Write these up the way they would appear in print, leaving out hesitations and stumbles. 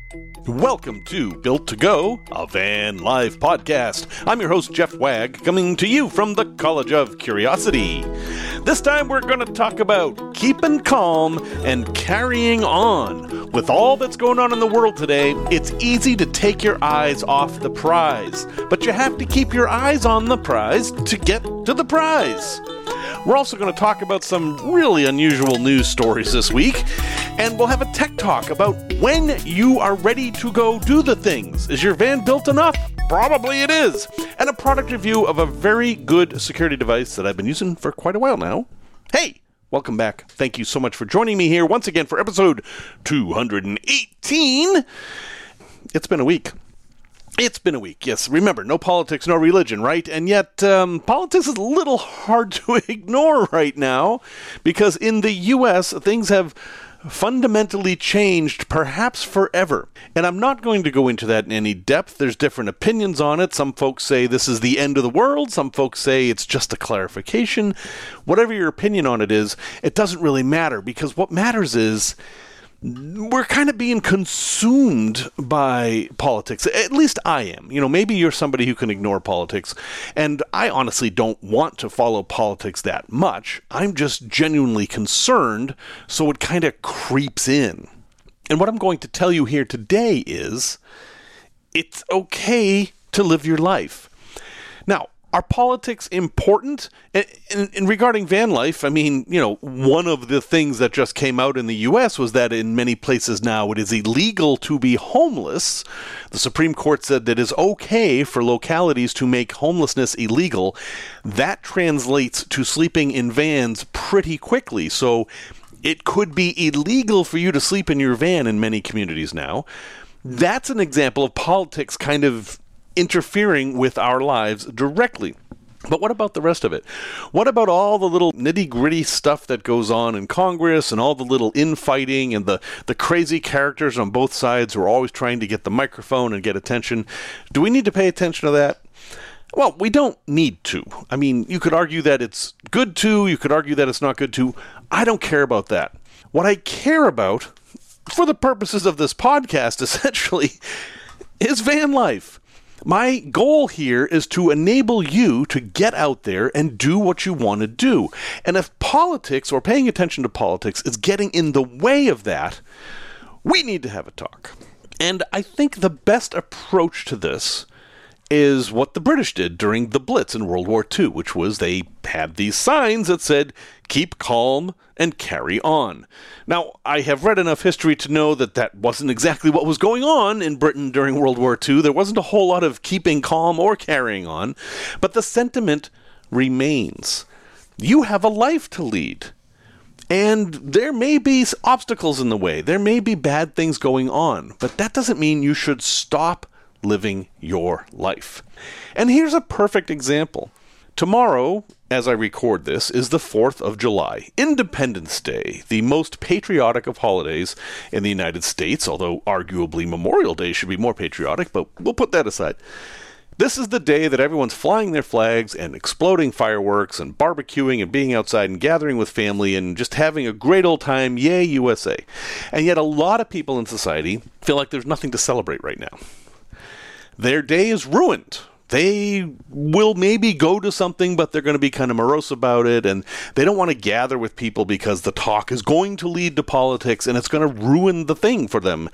Welcome to Built to Go, a van life podcast. I'm your host, Jeff Wagg, coming to you from the College of Curiosity. This time we're going to talk about keeping calm and carrying on. With all that's going on in the world today, it's easy to take your eyes off the prize, but you have to keep your eyes on the prize to get to the prize. We're also going to talk about some really unusual news stories this week, and we'll have a tech talk about when you are ready to go do the things. Is your van built enough? Probably it is. And a product review of a very good security device that I've been using for quite a while now. Hey, welcome back. Thank you so much for joining me here once again for episode 218. It's been a week. It's been a week, yes. Remember, no politics, no religion, right? And yet, politics is a little hard to ignore right now, because in the U.S., things have fundamentally changed, perhaps forever. And I'm not going to go into that in any depth. There's different opinions on it. Some folks say this is the end of the world. Some folks say it's just a clarification. Whatever your opinion on it is, it doesn't really matter, because what matters is we're kind of being consumed by politics. At least I am. You know, maybe you're somebody who can ignore politics, and I honestly don't want to follow politics that much. I'm just genuinely concerned, so it kind of creeps in. And what I'm going to tell you here today is, it's okay to live your life. Now, are politics important? And regarding van life, I mean, you know, one of the things that just came out in the U.S. was that in many places now it is illegal to be homeless. The Supreme Court said that it is okay for localities to make homelessness illegal. That translates to sleeping in vans pretty quickly. So it could be illegal for you to sleep in your van in many communities now. That's an example of politics kind of interfering with our lives directly. But what about the rest of it? What about all the little nitty-gritty stuff that goes on in Congress and all the little infighting and the crazy characters on both sides who are always trying to get the microphone and get attention? Do we need to pay attention to that? Well, we don't need to. I mean, you could argue that it's good to, you could argue that it's not good to. I don't care about that. What I care about, for the purposes of this podcast, essentially, is van life. My goal here is to enable you to get out there and do what you want to do. And if politics or paying attention to politics is getting in the way of that, we need to have a talk. And I think the best approach to this is what the British did during the Blitz in World War II, which was they had these signs that said, keep calm and carry on. Now, I have read enough history to know that that wasn't exactly what was going on in Britain during World War II. There wasn't a whole lot of keeping calm or carrying on, but the sentiment remains. You have a life to lead, and there may be obstacles in the way. There may be bad things going on, but that doesn't mean you should stop living your life. And here's a perfect example. Tomorrow, as I record this, is the 4th of July, Independence Day, the most patriotic of holidays in the United States, although arguably Memorial Day should be more patriotic, but we'll put that aside. This is the day that everyone's flying their flags and exploding fireworks and barbecuing and being outside and gathering with family and just having a great old time. Yay, USA. And yet a lot of people in society feel like there's nothing to celebrate right now. Their day is ruined. They will maybe go to something, but they're going to be kind of morose about it, and they don't want to gather with people because the talk is going to lead to politics, and it's going to ruin the thing for them.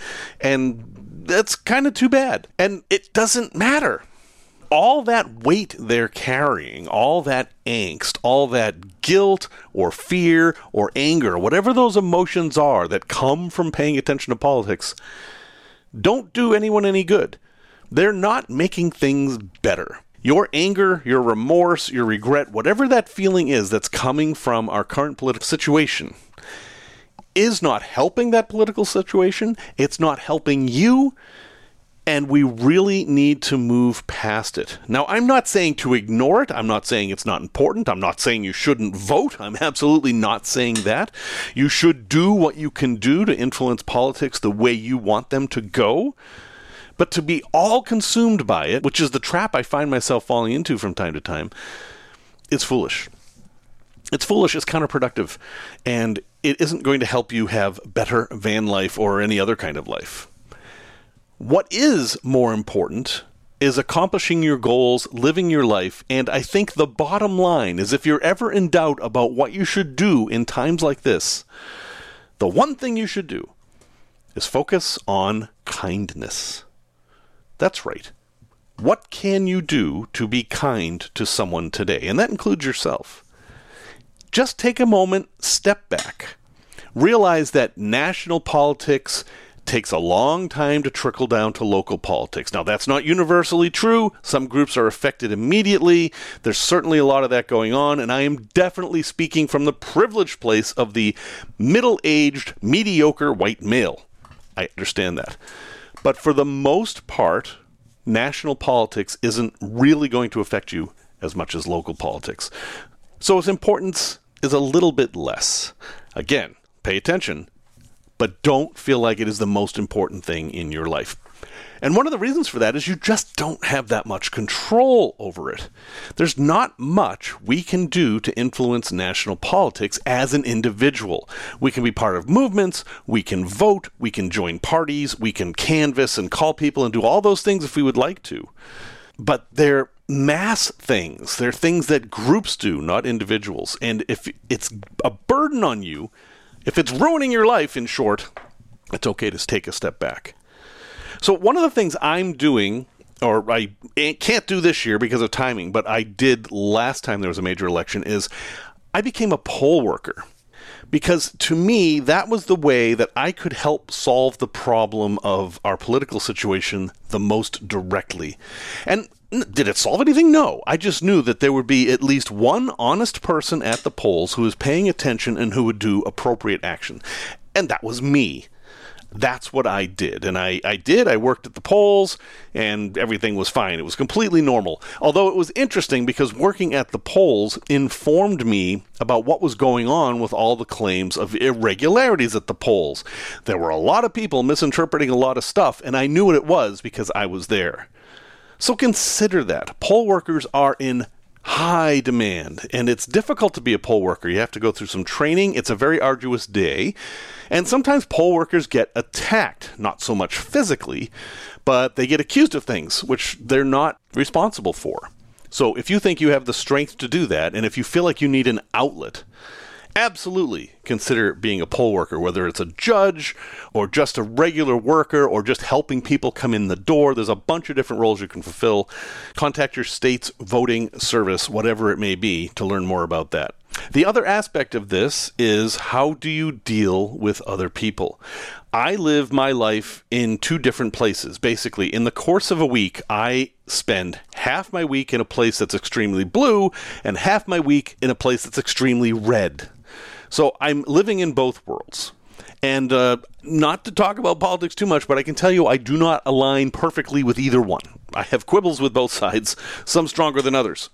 And that's kind of too bad. And it doesn't matter. All that weight they're carrying, all that angst, all that guilt or fear or anger, whatever those emotions are that come from paying attention to politics, don't do anyone any good. They're not making things better. Your anger, your remorse, your regret, whatever that feeling is that's coming from our current political situation, is not helping that political situation. It's not helping you. And we really need to move past it. Now, I'm not saying to ignore it. I'm not saying it's not important. I'm not saying you shouldn't vote. I'm absolutely not saying that. You should do what you can do to influence politics the way you want them to go. But to be all consumed by it, which is the trap I find myself falling into from time to time, it's foolish. It's foolish, it's counterproductive, and it isn't going to help you have better van life or any other kind of life. What is more important is accomplishing your goals, living your life, and I think the bottom line is if you're ever in doubt about what you should do in times like this, the one thing you should do is focus on kindness. That's right. What can you do to be kind to someone today? And that includes yourself. Just take a moment, step back. Realize that national politics takes a long time to trickle down to local politics. Now, that's not universally true. Some groups are affected immediately. There's certainly a lot of that going on, and I am definitely speaking from the privileged place of the middle-aged, mediocre white male. I understand that. But for the most part, national politics isn't really going to affect you as much as local politics. So its importance is a little bit less. Again, pay attention, but don't feel like it is the most important thing in your life. And one of the reasons for that is you just don't have that much control over it. There's not much we can do to influence national politics as an individual. We can be part of movements, we can vote, we can join parties, we can canvass and call people and do all those things if we would like to. But they're mass things. They're things that groups do, not individuals. And if it's a burden on you, if it's ruining your life, in short, it's okay to take a step back. So one of the things I'm doing, or I can't do this year because of timing, but I did last time there was a major election, is I became a poll worker. Because to me, that was the way that I could help solve the problem of our political situation the most directly. And did it solve anything? No. I just knew that there would be at least one honest person at the polls who was paying attention and who would do appropriate action. And that was me. That's what I did. And I worked at the polls, and everything was fine. It was completely normal. Although it was interesting because working at the polls informed me about what was going on with all the claims of irregularities at the polls. There were a lot of people misinterpreting a lot of stuff, and I knew what it was because I was there. So consider that. Poll workers are in high demand, and it's difficult to be a poll worker. You have to go through some training. It's a very arduous day, and sometimes poll workers get attacked, not so much physically, but they get accused of things which they're not responsible for. So if you think you have the strength to do that, and if you feel like you need an outlet, absolutely consider being a poll worker, whether it's a judge or just a regular worker or just helping people come in the door. There's a bunch of different roles you can fulfill. Contact your state's voting service, whatever it may be, to learn more about that. The other aspect of this is, how do you deal with other people? I live my life in two different places. Basically, in the course of a week, I spend half my week in a place that's extremely blue and half my week in a place that's extremely red. So I'm living in both worlds. And not to talk about politics too much, but I can tell you I do not align perfectly with either one. I have quibbles with both sides, some stronger than others.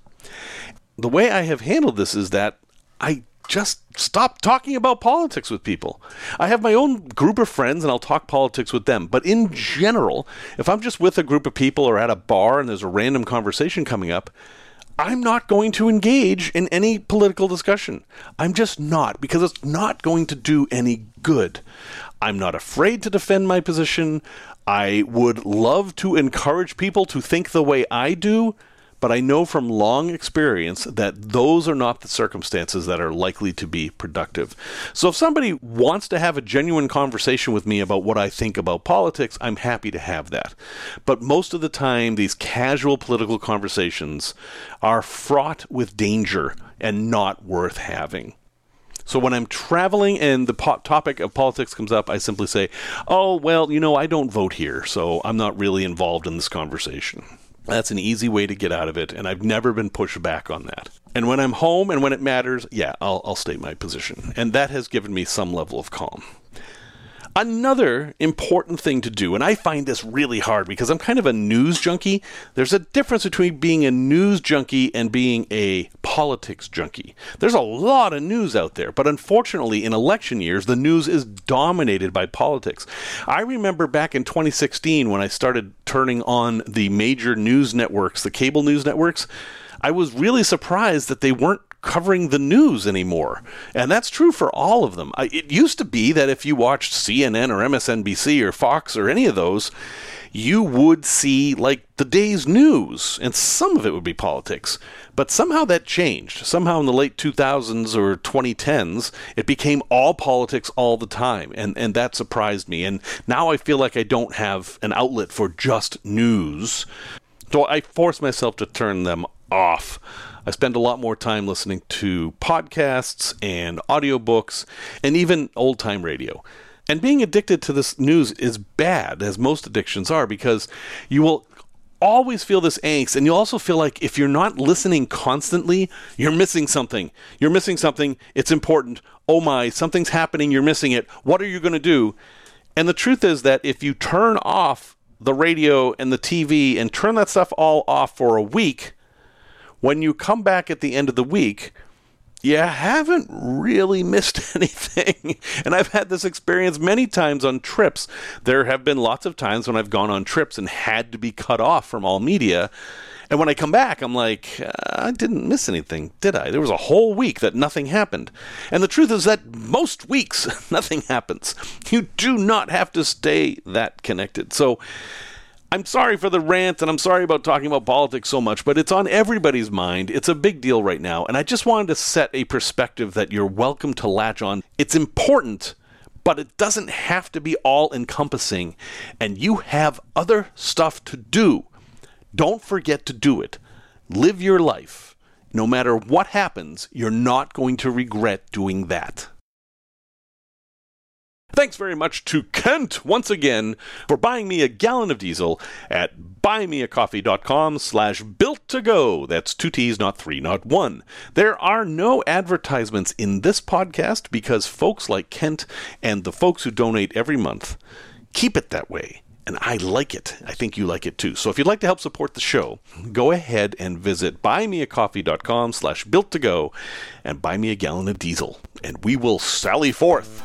The way I have handled this is that I just stop talking about politics with people. I have my own group of friends and I'll talk politics with them. But in general, if I'm just with a group of people or at a bar and there's a random conversation coming up, I'm not going to engage in any political discussion. I'm just not, because it's not going to do any good. I'm not afraid to defend my position. I would love to encourage people to think the way I do, but I know from long experience that those are not the circumstances that are likely to be productive. So if somebody wants to have a genuine conversation with me about what I think about politics, I'm happy to have that. But most of the time, these casual political conversations are fraught with danger and not worth having. So when I'm traveling and the topic of politics comes up, I simply say, oh, well, I don't vote here, so I'm not really involved in this conversation. That's an easy way to get out of it, and I've never been pushed back on that. And when I'm home and when it matters, I'll state my position. And that has given me some level of calm. Another important thing to do, and I find this really hard because I'm kind of a news junkie. There's a difference between being a news junkie and being a politics junkie. There's a lot of news out there, but unfortunately in election years, the news is dominated by politics. I remember back in 2016 when I started turning on the major news networks, the cable news networks, I was really surprised that they weren't covering the news anymore. And that's true for all of them. It used to be that if you watched CNN or MSNBC or Fox or any of those, you would see like the day's news, and some of it would be politics. But somehow that changed. Somehow in the late 2000s or 2010s, it became all politics all the time, and that surprised me. And now I feel like I don't have an outlet for just news, so I force myself to turn them off. I spend a lot more time listening to podcasts and audiobooks and even old-time radio. And being addicted to this news is bad, as most addictions are, because you will always feel this angst, and you'll also feel like if you're not listening constantly, you're missing something. You're missing something. It's important. Oh my, something's happening. You're missing it. What are you going to do? And the truth is that if you turn off the radio and the TV and turn that stuff all off for a week, when you come back at the end of the week, you haven't really missed anything. And I've had this experience many times on trips. There have been lots of times when I've gone on trips and had to be cut off from all media. And when I come back, I'm like, I didn't miss anything, did I? There was a whole week that nothing happened. And the truth is that most weeks, nothing happens. You do not have to stay that connected. So I'm sorry for the rant, and I'm sorry about talking about politics so much, but it's on everybody's mind. It's a big deal right now, and I just wanted to set a perspective that you're welcome to latch on. It's important, but it doesn't have to be all-encompassing, and you have other stuff to do. Don't forget to do it. Live your life. No matter what happens, you're not going to regret doing that. Thanks very much to Kent once again for buying me a gallon of diesel at buymeacoffee.com/built-to-go. That's 2 T's, not 3, not 1. There are no advertisements in this podcast because folks like Kent and the folks who donate every month keep it that way. And I like it. I think you like it too. So if you'd like to help support the show, go ahead and visit buymeacoffee.com/built-to-go and buy me a gallon of diesel. And we will sally forth.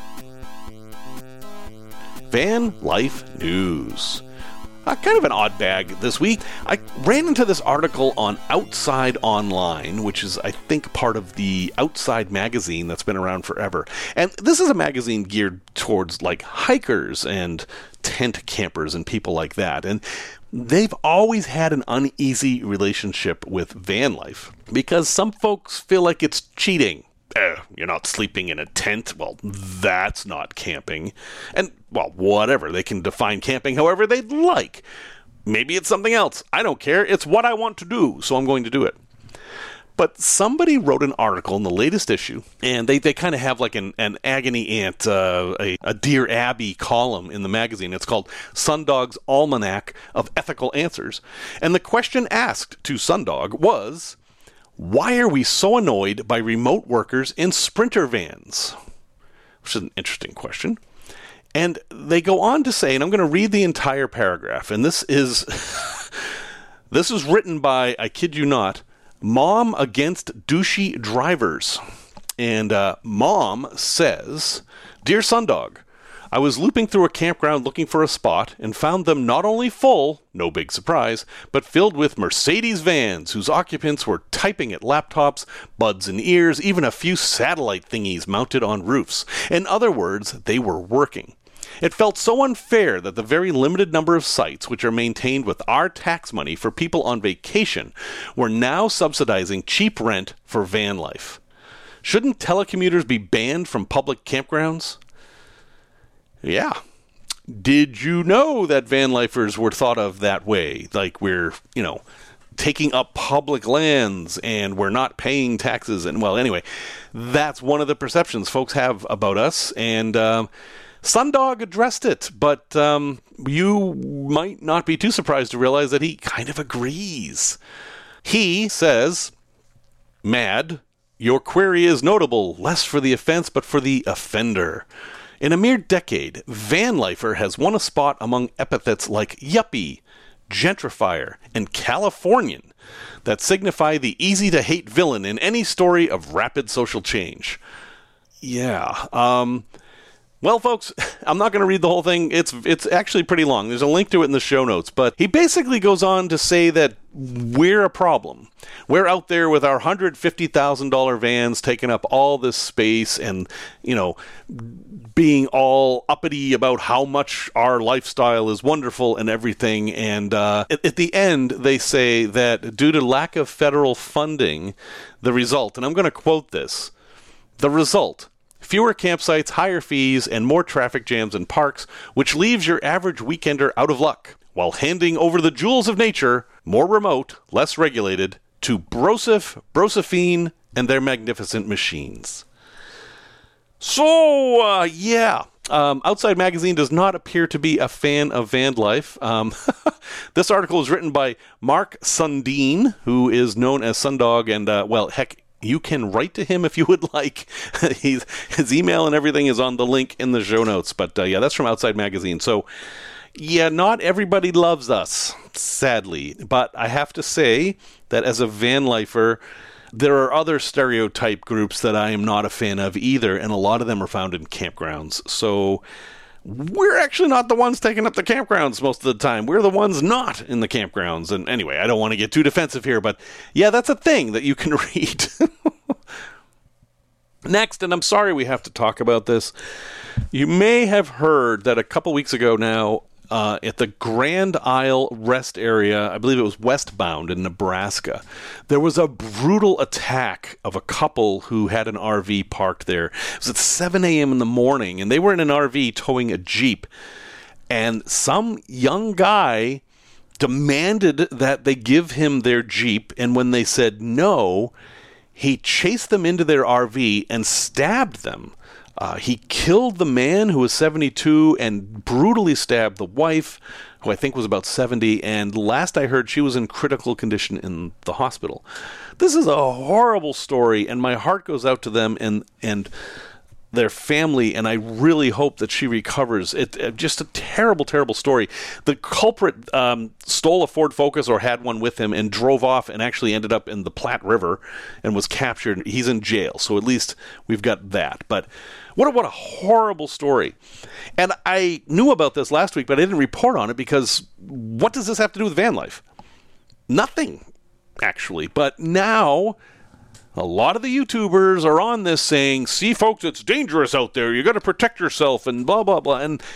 Van Life News. Kind of an odd bag this week. I ran into this article on Outside Online, which is, I think, part of the Outside magazine that's been around forever. And this is a magazine geared towards, like, hikers and tent campers and people like that. And they've always had an uneasy relationship with van life because some folks feel like it's cheating. You're not sleeping in a tent. Well, that's not camping. And, well, whatever. They can define camping however they'd like. Maybe it's something else. I don't care. It's what I want to do, so I'm going to do it. But somebody wrote an article in the latest issue, and they kind of have like an Agony Aunt, a Dear Abby column in the magazine. It's called Sundog's Almanac of Ethical Answers. And the question asked to Sundog was, why are we so annoyed by remote workers in Sprinter vans? Which is an interesting question. And they go on to say, and I'm going to read the entire paragraph, and this is written by, I kid you not, Mom Against Douchey Drivers. And Mom says, Dear Sundog, I was looping through a campground looking for a spot and found them not only full, no big surprise, but filled with Mercedes vans whose occupants were typing at laptops, buds in ears, even a few satellite thingies mounted on roofs. In other words, they were working. It felt so unfair that the very limited number of sites which are maintained with our tax money for people on vacation were now subsidizing cheap rent for van life. Shouldn't telecommuters be banned from public campgrounds? Yeah. Did you know that van lifers were thought of that way? Like we're, taking up public lands and we're not paying taxes. And, well, anyway, that's one of the perceptions folks have about us. And Sundog addressed it, but you might not be too surprised to realize that he kind of agrees. He says, Mad, your query is notable, less for the offense but for the offender. In a mere decade, van lifer has won a spot among epithets like yuppie, gentrifier, and Californian that signify the easy-to-hate villain in any story of rapid social change. Yeah, Well, folks, I'm not going to read the whole thing. It's actually pretty long. There's a link to it in the show notes. But he basically goes on to say that we're a problem. We're out there with our $150,000 vans taking up all this space and, being all uppity about how much our lifestyle is wonderful and everything. And at the end, they say that due to lack of federal funding, the result, and I'm going to quote this, the result, fewer campsites, higher fees, and more traffic jams in parks, which leaves your average weekender out of luck, while handing over the jewels of nature, more remote, less regulated, to Broseph, Brosephine, and their magnificent machines. So, Outside Magazine does not appear to be a fan of van life. This article is written by Mark Sundin, who is known as Sundog, and, you can write to him if you would like. His email and everything is on the link in the show notes. But that's from Outside Magazine. So, not everybody loves us, sadly. But I have to say that as a van lifer, there are other stereotype groups that I am not a fan of either. And a lot of them are found in campgrounds. So we're actually not the ones taking up the campgrounds most of the time. We're the ones not in the campgrounds. And anyway, I don't want to get too defensive here, but that's a thing that you can read. Next, and I'm sorry we have to talk about this, you may have heard that a couple weeks ago now, at the Grand Isle rest area, I believe it was westbound in Nebraska, there was a brutal attack of a couple who had an RV parked there. It was at 7 a.m. in the morning, and they were in an RV towing a Jeep. And some young guy demanded that they give him their Jeep, and when they said no, he chased them into their RV and stabbed them. He killed the man who was 72 and brutally stabbed the wife, who I think was about 70, and last I heard she was in critical condition in the hospital. This is a horrible story, and my heart goes out to them and their family, and I really hope that she recovers. Just a terrible, terrible story. The culprit stole a Ford Focus or had one with him and drove off and actually ended up in the Platte River and was captured. He's in jail, so at least we've got that. But what a horrible story. And I knew about this last week, but I didn't report on it because what does this have to do with van life? Nothing, actually. But now a lot of the YouTubers are on this saying, see, folks, it's dangerous out there. You got to protect yourself and blah, blah, blah. And,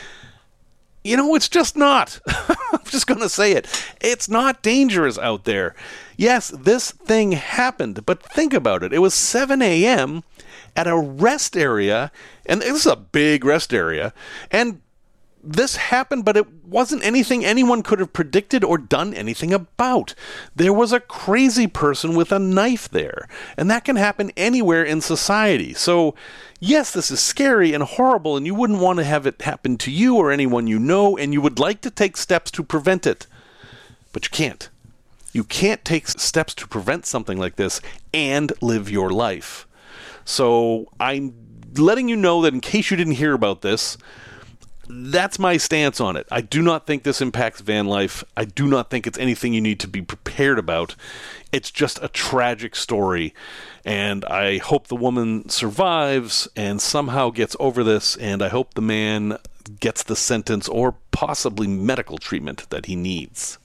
it's just not. I'm just going to say it. It's not dangerous out there. Yes, this thing happened, but think about it. It was 7 a.m. at a rest area, and this is a big rest area, and this happened, but it wasn't anything anyone could have predicted or done anything about. There was a crazy person with a knife there, and that can happen anywhere in society. So, yes, this is scary and horrible, and you wouldn't want to have it happen to you or anyone you know, and you would like to take steps to prevent it. But you can't. You can't take steps to prevent something like this and live your life. So, I'm letting you know that in case you didn't hear about this, that's my stance on it. I do not think this impacts van life. I do not think it's anything you need to be prepared about. It's just a tragic story, and I hope the woman survives and somehow gets over this, and I hope the man gets the sentence or possibly medical treatment that he needs.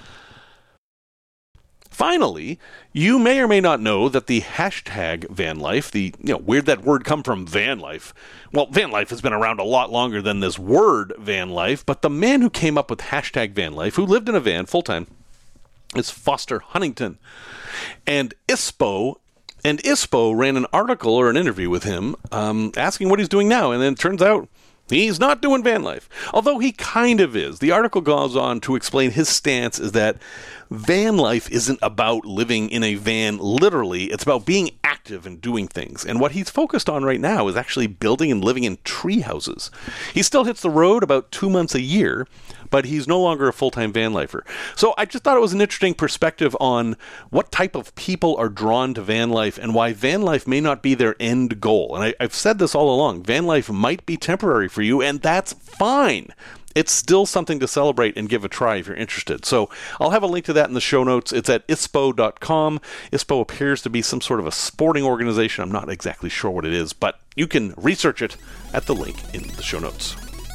Finally, you may or may not know that the hashtag vanlife, where'd that word come from, van life? Well, van life has been around a lot longer than this word van life, but the man who came up with hashtag van life, who lived in a van full-time, is Foster Huntington. And ISPO ran an article or an interview with him asking what he's doing now, and then it turns out he's not doing van life, although he kind of is. The article goes on to explain his stance is that van life isn't about living in a van literally. It's about being active and doing things. And what he's focused on right now is actually building and living in tree houses. He still hits the road about 2 months a year, but he's no longer a full-time van lifer. So I just thought it was an interesting perspective on what type of people are drawn to van life and why van life may not be their end goal. And I've said this all along. Van life might be temporary for you, and that's fine. it's still something to celebrate and give a try if you're interested. So I'll have a link to that in the show notes. It's at ISPO.com. ISPO appears to be some sort of a sporting organization. I'm not exactly sure what it is, but you can research it at the link in the show notes.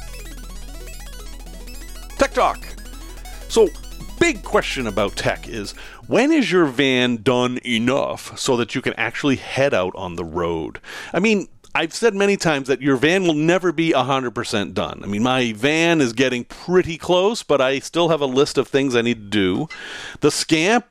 Tech Talk. So, big question about tech is, when is your van done enough so that you can actually head out on the road? I mean, I've said many times that your van will never be 100% done. I mean, my van is getting pretty close, but I still have a list of things I need to do. The Scamp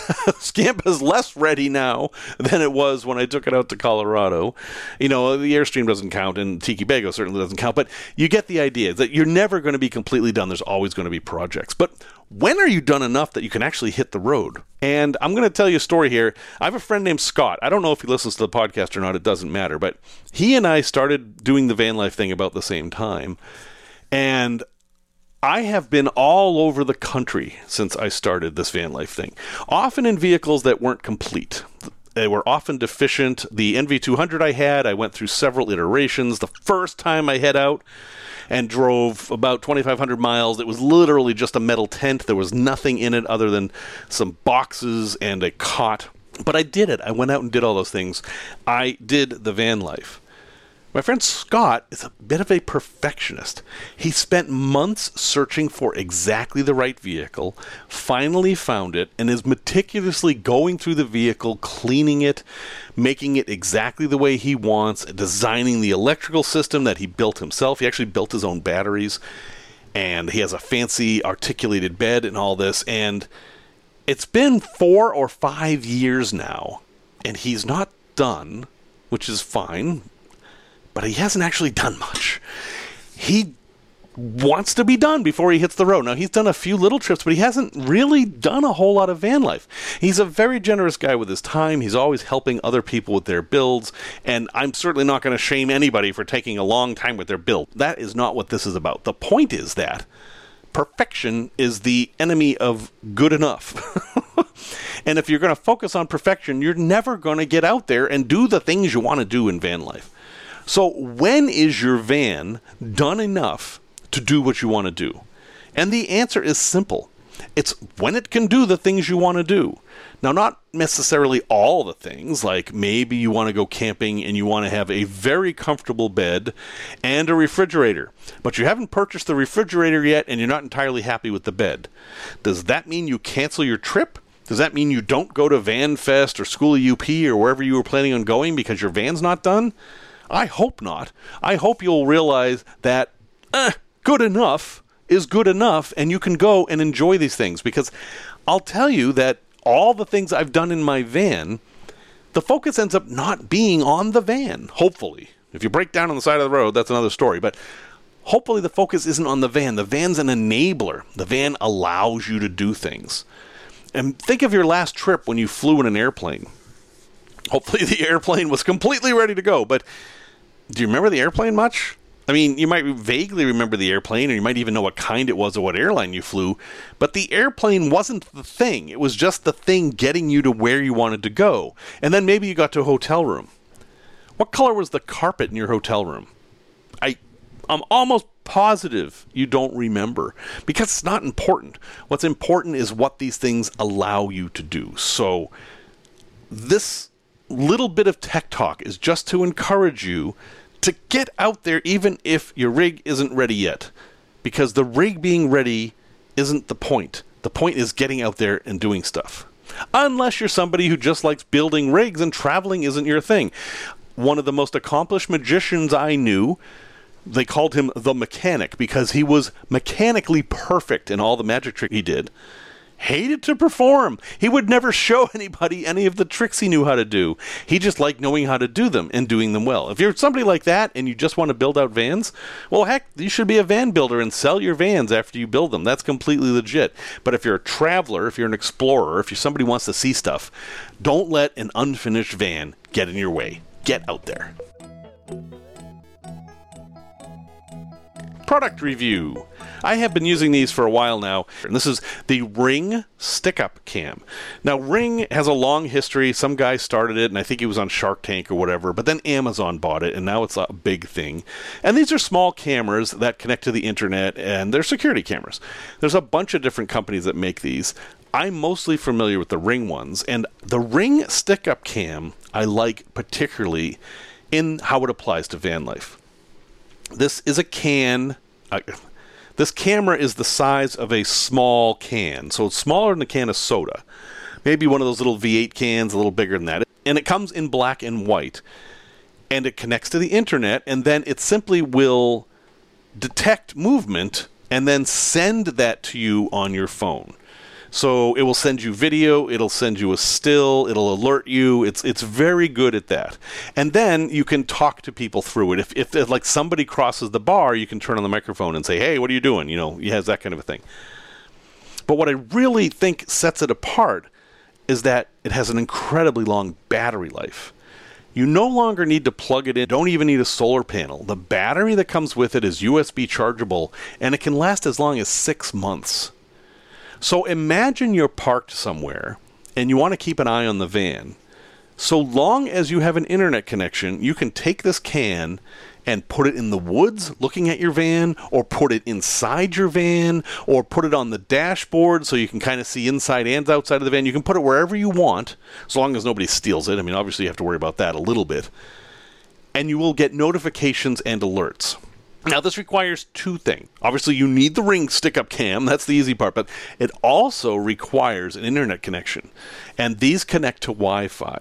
is less ready now than it was when I took it out to Colorado. You know, the Airstream doesn't count, and Tiki Bago certainly doesn't count, but you get the idea that you're never going to be completely done. There's always going to be projects. But when are you done enough that you can actually hit the road? And I'm going to tell you a story here. I have a friend named Scott. I don't know if he listens to the podcast or not. It doesn't matter. But he and I started doing the van life thing about the same time. And I have been all over the country since I started this van life thing, often in vehicles that weren't complete. They were often deficient. The NV200 I went through several iterations. The first time I head out and drove about 2,500 miles, it was literally just a metal tent. There was nothing in it other than some boxes and a cot. But I did it. I went out and did all those things. I did the van life. My friend Scott is a bit of a perfectionist. He spent months searching for exactly the right vehicle, finally found it, and is meticulously going through the vehicle, cleaning it, making it exactly the way he wants, designing the electrical system that he built himself. He actually built his own batteries, and he has a fancy articulated bed and all this, and it's been 4 or 5 years now, and he's not done, which is fine. But he hasn't actually done much. He wants to be done before he hits the road. Now, he's done a few little trips, but he hasn't really done a whole lot of van life. He's a very generous guy with his time. He's always helping other people with their builds, and I'm certainly not going to shame anybody for taking a long time with their build. That is not what this is about. The point is that perfection is the enemy of good enough. And if you're going to focus on perfection, you're never going to get out there and do the things you want to do in van life. So when is your van done enough to do what you want to do? And the answer is simple. It's when it can do the things you want to do. Now, not necessarily all the things, like maybe you want to go camping and you want to have a very comfortable bed and a refrigerator, but you haven't purchased the refrigerator yet and you're not entirely happy with the bed. Does that mean you cancel your trip? Does that mean you don't go to Van Fest or School of UP or wherever you were planning on going because your van's not done? I hope not. I hope you'll realize that good enough is good enough, and you can go and enjoy these things. Because I'll tell you that all the things I've done in my van, the focus ends up not being on the van, hopefully. If you break down on the side of the road, that's another story. But hopefully the focus isn't on the van. The van's an enabler. The van allows you to do things. And think of your last trip when you flew in an airplane. Hopefully the airplane was completely ready to go, but do you remember the airplane much? I mean, you might vaguely remember the airplane, or you might even know what kind it was or what airline you flew, but the airplane wasn't the thing. It was just the thing getting you to where you wanted to go. And then maybe you got to a hotel room. What color was the carpet in your hotel room? I'm almost positive you don't remember, because it's not important. What's important is what these things allow you to do. So this little bit of tech talk is just to encourage you to get out there even if your rig isn't ready yet. Because the rig being ready isn't the point. The point is getting out there and doing stuff. Unless you're somebody who just likes building rigs and traveling isn't your thing. One of the most accomplished magicians I knew, they called him the mechanic because he was mechanically perfect in all the magic tricks he did. Hated to perform. He would never show anybody any of the tricks he knew how to do. He just liked knowing how to do them and doing them well. If you're somebody like that and you just want to build out vans, well, heck, you should be a van builder and sell your vans after you build them. That's completely legit. But if you're a traveler, if you're an explorer, if you're somebody who wants to see stuff, don't let an unfinished van get in your way. Get out there. product review. I have been using these for a while now, and this is the Ring Stick-Up Cam. Now, Ring has a long history. Some guy started it, and I think he was on Shark Tank or whatever, but then Amazon bought it, and now it's a big thing. And these are small cameras that connect to the internet, and they're security cameras. There's a bunch of different companies that make these. I'm mostly familiar with the Ring ones, and the Ring Stick-Up Cam I like particularly in how it applies to van life. This is a can. This camera is the size of a small can, so it's smaller than a can of soda. Maybe one of those little V8 cans, a little bigger than that. And it comes in black and white. And it connects to the internet, and then it simply will detect movement and then send that to you on your phone. So it will send you video, it'll send you a still, it'll alert you. It's very good at that. And then you can talk to people through it. If like somebody crosses the bar, you can turn on the microphone and say, "Hey, what are you doing?" You know, it has that kind of a thing. But what I really think sets it apart is that it has an incredibly long battery life. You no longer need to plug it in, don't even need a solar panel. The battery that comes with it is USB chargeable, and it can last as long as 6 months. So imagine you're parked somewhere and you want to keep an eye on the van. So long as you have an internet connection, you can take this can and put it in the woods looking at your van, or put it inside your van, or put it on the dashboard so you can kind of see inside and outside of the van. You can put it wherever you want, so long as nobody steals it. I mean, obviously you have to worry about that a little bit. And you will get notifications and alerts. Now, this requires two things. Obviously, you need the Ring Stick-Up Cam. That's the easy part. But it also requires an internet connection. And these connect to Wi-Fi.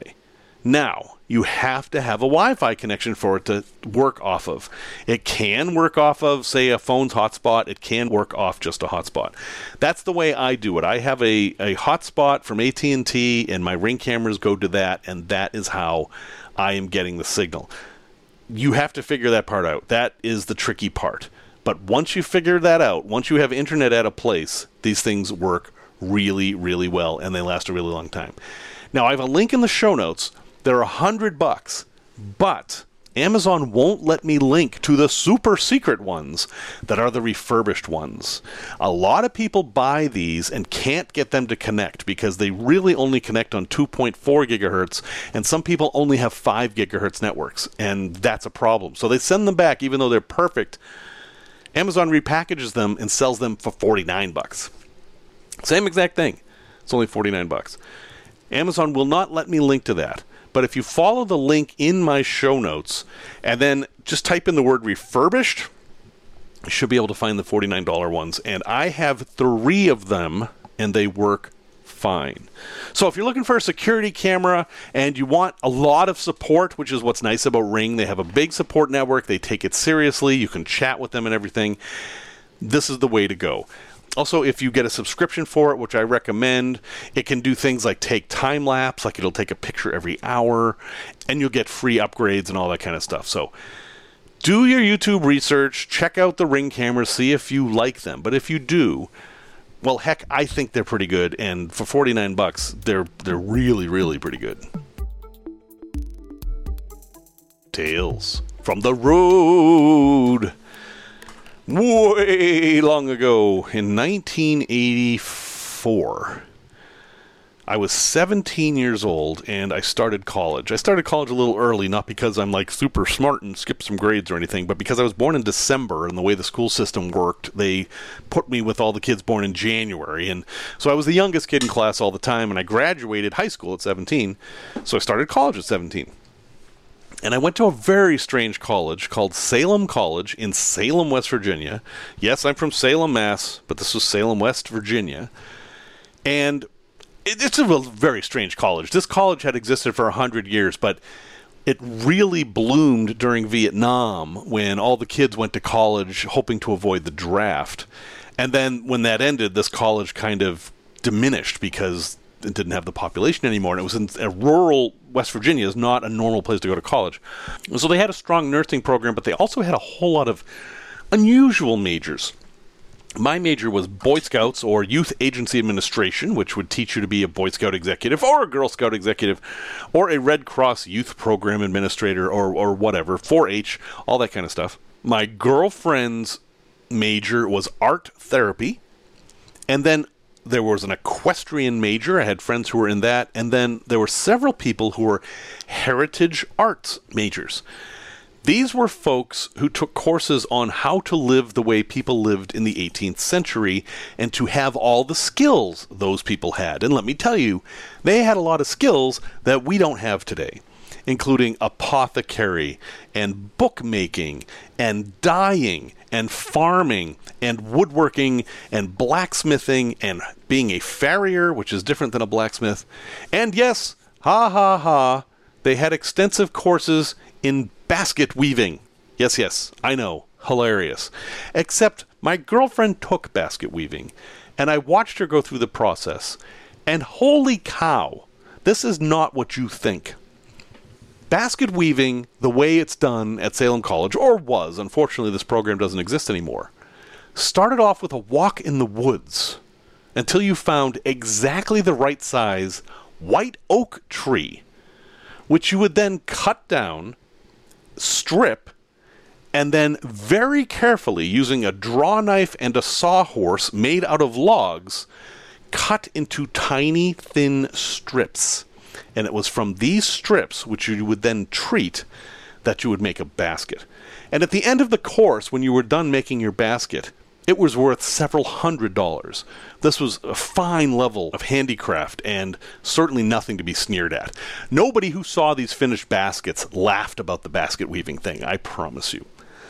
Now, you have to have a Wi-Fi connection for it to work off of. It can work off of, say, a phone's hotspot. It can work off just a hotspot. That's the way I do it. I have a hotspot from AT&T, and my Ring cameras go to that, and that is how I am getting the signal. You have to figure that part out. That is the tricky part. But once you figure that out, once you have internet at a place, these things work really, really well, and they last a really long time. Now, I have a link in the show notes. They're $100, but Amazon won't let me link to the super secret ones that are the refurbished ones. A lot of people buy these and can't get them to connect because they really only connect on 2.4 gigahertz, and some people only have 5 gigahertz networks, and that's a problem. So they send them back even though they're perfect. Amazon repackages them and sells them for $49. Same exact thing. It's only $49. Amazon will not let me link to that. But if you follow the link in my show notes and then just type in the word refurbished, you should be able to find the $49 ones. And I have 3 of them, and they work fine. So if you're looking for a security camera and you want a lot of support, which is what's nice about Ring, they have a big support network. They take it seriously. You can chat with them and everything. This is the way to go. Also, if you get a subscription for it, which I recommend, it can do things like take time-lapse, like it'll take a picture every hour, and you'll get free upgrades and all that kind of stuff. So do your YouTube research, check out the Ring cameras, see if you like them. But if you do, well, heck, I think they're pretty good, and for $49, they're really, really pretty good. Tales from the road. Way long ago, in 1984, I was 17 years old, and I started college. I started college a little early, not because I'm like super smart and skipped some grades or anything, but because I was born in December, and the way the school system worked, they put me with all the kids born in January, and so I was the youngest kid in class all the time, and I graduated high school at 17, so I started college at 17. And I went to a very strange college called Salem College in Salem, West Virginia. Yes, I'm from Salem, Mass., but this was Salem, West Virginia. And it's a very strange college. This college had existed for 100 years, but it really bloomed during Vietnam when all the kids went to college hoping to avoid the draft. And then when that ended, this college kind of diminished because it didn't have the population anymore, and it was in a rural West Virginia is not a normal place to go to college. So they had a strong nursing program, but they also had a whole lot of unusual majors. My major was Boy Scouts or Youth Agency Administration, which would teach you to be a Boy Scout executive or a Girl Scout executive or a Red Cross Youth Program administrator or whatever, 4-H, all that kind of stuff. My girlfriend's major was art therapy. And then there was an equestrian major. I had friends who were in that. And then there were several people who were heritage arts majors. These were folks who took courses on how to live the way people lived in the 18th century and to have all the skills those people had. And let me tell you, they had a lot of skills that we don't have today, including apothecary and bookmaking and dyeing and farming and woodworking and blacksmithing and being a farrier, which is different than a blacksmith. And yes, they had extensive courses in basket weaving. Yes, I know. Hilarious. Except my girlfriend took basket weaving, and I watched her go through the process, and holy cow, this is not what you think. Basket weaving, the way it's done at Salem College, or was, unfortunately this program doesn't exist anymore, started off with a walk in the woods until you found exactly the right size white oak tree, which you would then cut down, strip, and then very carefully, using a draw knife and a sawhorse made out of logs, cut into tiny, thin strips. And it was from these strips, which you would then treat, that you would make a basket. And at the end of the course, when you were done making your basket, it was worth several $100s. This was a fine level of handicraft and certainly nothing to be sneered at. Nobody who saw these finished baskets laughed about the basket weaving thing, I promise you.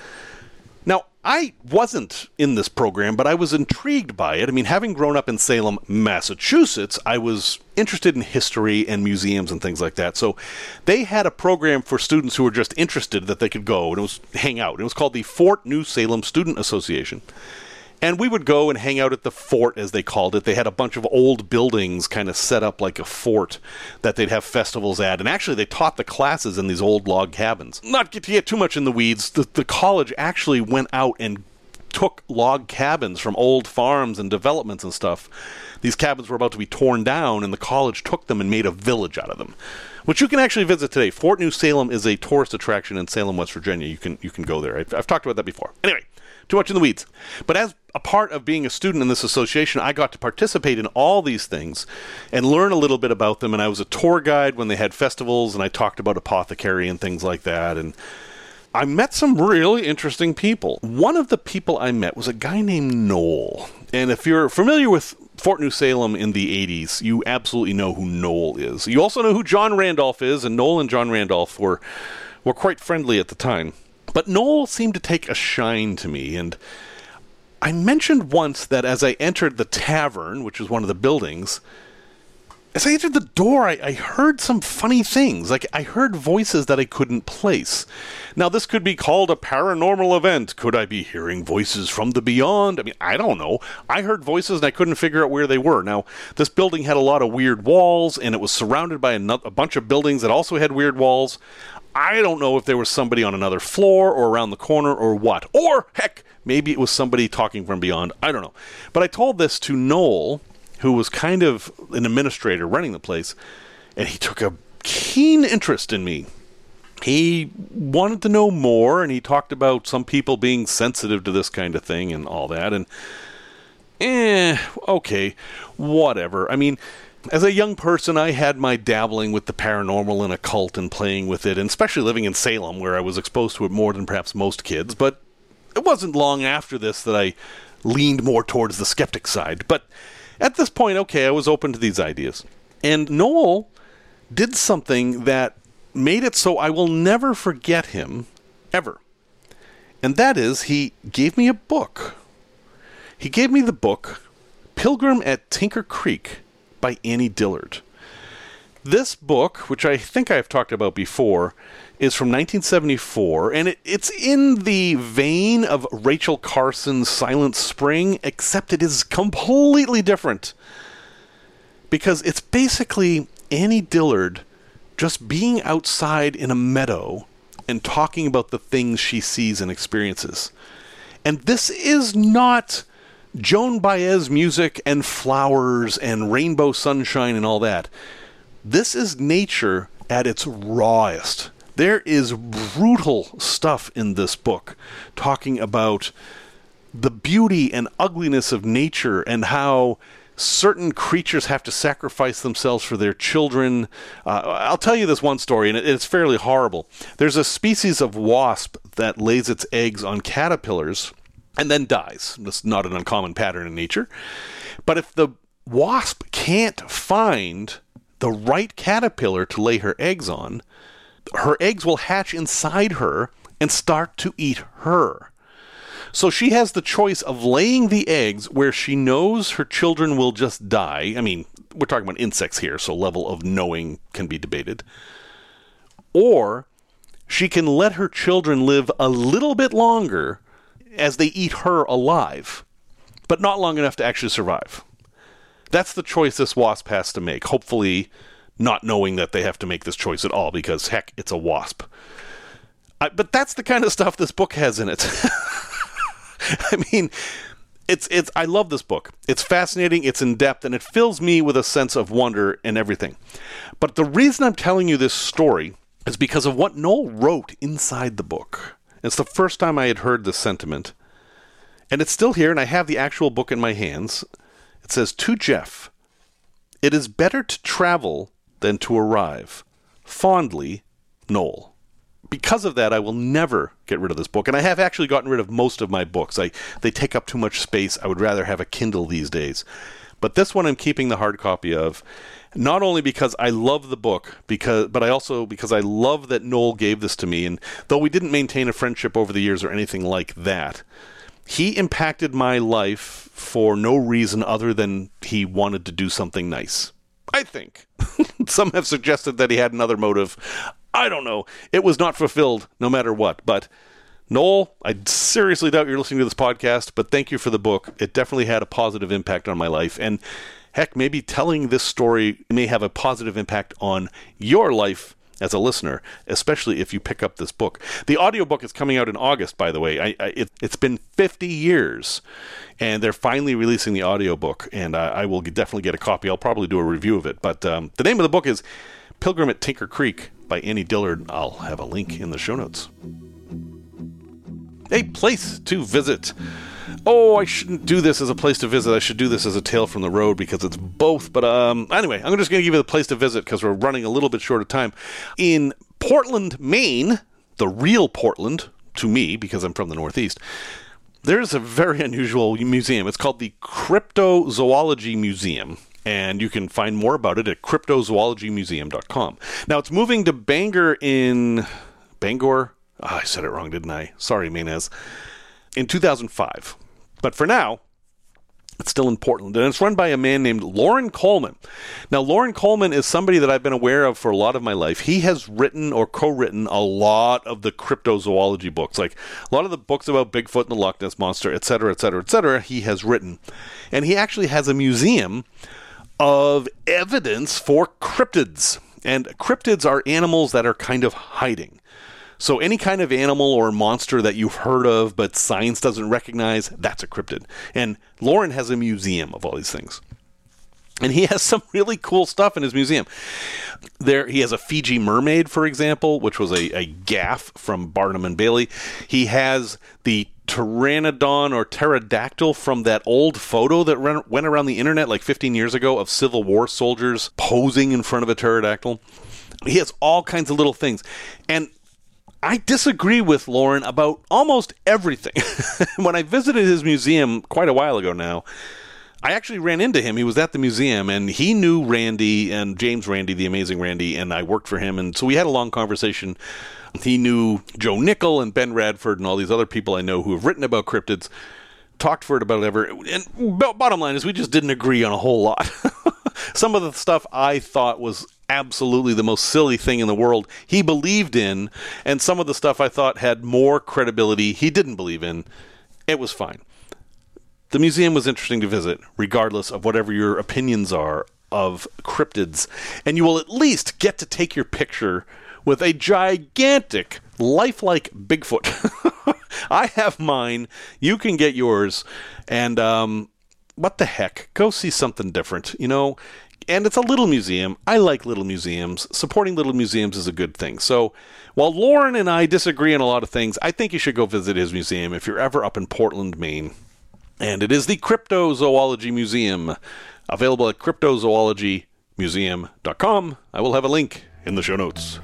Now, I wasn't in this program, but I was intrigued by it. I mean, having grown up in Salem, Massachusetts, I was interested in history and museums and things like that. So they had a program for students who were just interested that they could go, and it was hang out. It was called the Fort New Salem Student Association. And we would go and hang out at the fort, as they called it. They had a bunch of old buildings kind of set up like a fort that they'd have festivals at. And actually, they taught the classes in these old log cabins. Not to get too much in the weeds, the college actually went out and took log cabins from old farms and developments and stuff. These cabins were about to be torn down, and the college took them and made a village out of them, which you can actually visit today. Fort New Salem is a tourist attraction in Salem, West Virginia. You can go there. I've talked about that before. Anyway, too much in the weeds. But as a part of being a student in this association, I got to participate in all these things and learn a little bit about them. And I was a tour guide when they had festivals, and I talked about apothecary and things like that. And I met some really interesting people. One of the people I met was a guy named Noel. And if you're familiar with Fort New Salem in the 80s, you absolutely know who Noel is. You also know who John Randolph is, and Noel and John Randolph were quite friendly at the time. But Noel seemed to take a shine to me, and I mentioned once that as I entered the tavern, which was one of the buildings, as I entered the door, I heard some funny things. Like, I heard voices that I couldn't place. Now, this could be called a paranormal event. Could I be hearing voices from the beyond? I mean, I don't know. I heard voices and I couldn't figure out where they were. Now, this building had a lot of weird walls, and it was surrounded by a bunch of buildings that also had weird walls. I don't know if there was somebody on another floor or around the corner or what. Or, heck, maybe it was somebody talking from beyond. I don't know. But I told this to Noel, who was kind of an administrator running the place, and he took a keen interest in me. He wanted to know more, and he talked about some people being sensitive to this kind of thing and all that. And, okay, whatever. I mean, as a young person, I had my dabbling with the paranormal and occult and playing with it, and especially living in Salem, where I was exposed to it more than perhaps most kids. But it wasn't long after this that I leaned more towards the skeptic side. But at this point, okay, I was open to these ideas. And Noel did something that made it so I will never forget him, ever. And that is, he gave me a book. He gave me the book, Pilgrim at Tinker Creek, by Annie Dillard. This book, which I think I've talked about before, is from 1974, and it's in the vein of Rachel Carson's Silent Spring, except it is completely different. Because it's basically Annie Dillard just being outside in a meadow and talking about the things she sees and experiences. And this is not Joan Baez music and flowers and rainbow sunshine and all that. This is nature at its rawest. There is brutal stuff in this book talking about the beauty and ugliness of nature and how certain creatures have to sacrifice themselves for their children. I'll tell you this one story, and it's fairly horrible. There's a species of wasp that lays its eggs on caterpillars and then dies. That's not an uncommon pattern in nature. But if the wasp can't find the right caterpillar to lay her eggs on, her eggs will hatch inside her and start to eat her. So she has the choice of laying the eggs where she knows her children will just die. I mean, we're talking about insects here, so level of knowing can be debated. Or she can let her children live a little bit longer as they eat her alive, but not long enough to actually survive. That's the choice this wasp has to make, hopefully not knowing that they have to make this choice at all, because, heck, it's a wasp. But that's the kind of stuff this book has in it. I mean, I love this book. It's fascinating, it's in-depth, and it fills me with a sense of wonder and everything. But the reason I'm telling you this story is because of what Noel wrote inside the book. It's the first time I had heard this sentiment. And it's still here, and I have the actual book in my hands. It says, "To Jeff, it is better to travel than to arrive. Fondly, Noel." Because of that, I will never get rid of this book. And I have actually gotten rid of most of my books. They take up too much space. I would rather have a Kindle these days. But this one I'm keeping the hard copy of, not only because I love the book, but also because I love that Noel gave this to me. And though we didn't maintain a friendship over the years or anything like that, he impacted my life for no reason other than he wanted to do something nice. I think. Some have suggested that he had another motive. I don't know. It was not fulfilled no matter what. But Noel, I seriously doubt you're listening to this podcast, but thank you for the book. It definitely had a positive impact on my life. And heck, maybe telling this story may have a positive impact on your life as a listener, especially if you pick up this book. The audiobook is coming out in August, by the way. It's been 50 years, and they're finally releasing the audiobook, and I will definitely get a copy. I'll probably do a review of it. But the name of the book is Pilgrim at Tinker Creek by Annie Dillard. I'll have a link in the show notes. A place to visit. Oh, I shouldn't do this as a place to visit. I should do this as a tale from the road because it's both. But anyway, I'm just going to give you the place to visit because we're running a little bit short of time. In Portland, Maine, the real Portland, to me, because I'm from the Northeast, there's a very unusual museum. It's called the Cryptozoology Museum. And you can find more about it at cryptozoologymuseum.com. Now, it's moving to Bangor. Oh, I said it wrong, didn't I? Sorry, Maynes. In 2005. But for now, it's still in Portland. And it's run by a man named Loren Coleman. Now, Loren Coleman is somebody that I've been aware of for a lot of my life. He has written or co-written a lot of the cryptozoology books. Like a lot of the books about Bigfoot and the Loch Ness Monster, etc., etc., etc., he has written. And he actually has a museum of evidence for cryptids. And cryptids are animals that are kind of hiding. So any kind of animal or monster that you've heard of but science doesn't recognize, that's a cryptid. And Loren has a museum of all these things. And he has some really cool stuff in his museum. He has a Fiji mermaid, for example, which was a gaff from Barnum and Bailey. He has the pteranodon or pterodactyl from that old photo that went around the internet like 15 years ago of Civil War soldiers posing in front of a pterodactyl. He has all kinds of little things. And I disagree with Loren about almost everything. When I visited his museum quite a while ago now, I actually ran into him. He was at the museum, and he knew Randy and James Randi, the amazing Randy, and I worked for him. And so we had a long conversation. He knew Joe Nickel and Ben Radford and all these other people I know who have written about cryptids, talked for it about whatever. And bottom line is we just didn't agree on a whole lot. Some of the stuff I thought was absolutely the most silly thing in the world he believed in, and some of the stuff I thought had more credibility he didn't believe in. It was fine. The museum was interesting to visit, regardless of whatever your opinions are of cryptids, and you will at least get to take your picture with a gigantic, lifelike Bigfoot. I have mine. You can get yours, and what the heck? Go see something different. You know, And it's a little museum. I like little museums. Supporting little museums is a good thing. So while Lauren and I disagree on a lot of things, I think you should go visit his museum if you're ever up in Portland, Maine. And it is the Cryptozoology Museum, available at cryptozoologymuseum.com. I will have a link in the show notes.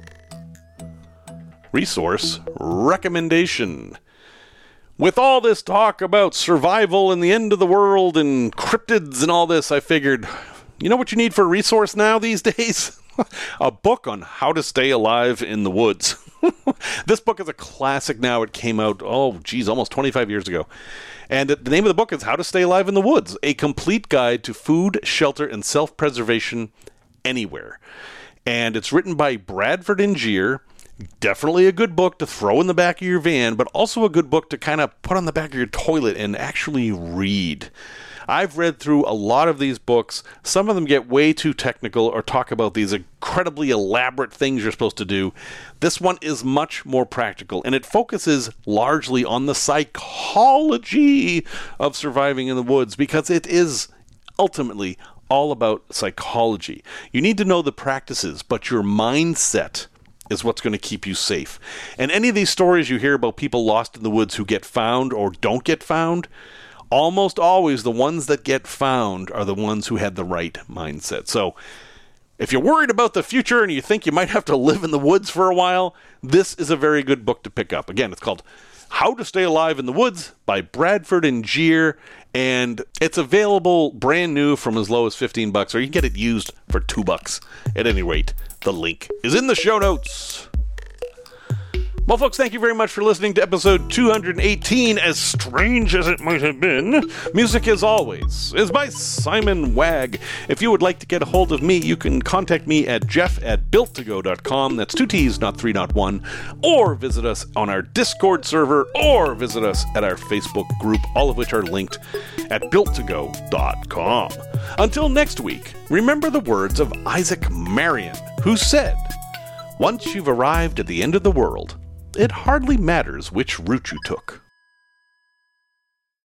Resource recommendation. With all this talk about survival and the end of the world and cryptids and all this, I figured, you know what you need for a resource now these days? A book on how to stay alive in the woods. This book is a classic now. It came out, almost 25 years ago. And the name of the book is How to Stay Alive in the Woods, a complete guide to food, shelter, and self-preservation anywhere. And it's written by Bradford and Gere. Definitely a good book to throw in the back of your van, but also a good book to kind of put on the back of your toilet and actually read. I've read through a lot of these books. Some of them get way too technical or talk about these incredibly elaborate things you're supposed to do. This one is much more practical, and it focuses largely on the psychology of surviving in the woods, because it is ultimately all about psychology. You need to know the practices, but your mindset is what's going to keep you safe. And any of these stories you hear about people lost in the woods who get found or don't get found, almost always the ones that get found are the ones who had the right mindset. So if you're worried about the future and you think you might have to live in the woods for a while, this is a very good book to pick up. Again, it's called How to Stay Alive in the Woods by Bradford and Gere, and it's available brand new from as low as $15, or you can get it used for $2. At any rate, the link is in the show notes. Well, folks, thank you very much for listening to episode 218, as strange as it might have been. Music, as always, is by Simon Wagg. If you would like to get a hold of me, you can contact me at jeff@builttogo.com. That's 2 T's, not 3, not 1. Or visit us on our Discord server, or visit us at our Facebook group, all of which are linked at builttogo.com. Until next week, remember the words of Isaac Marion, who said, "Once you've arrived at the end of the world, it hardly matters which route you took."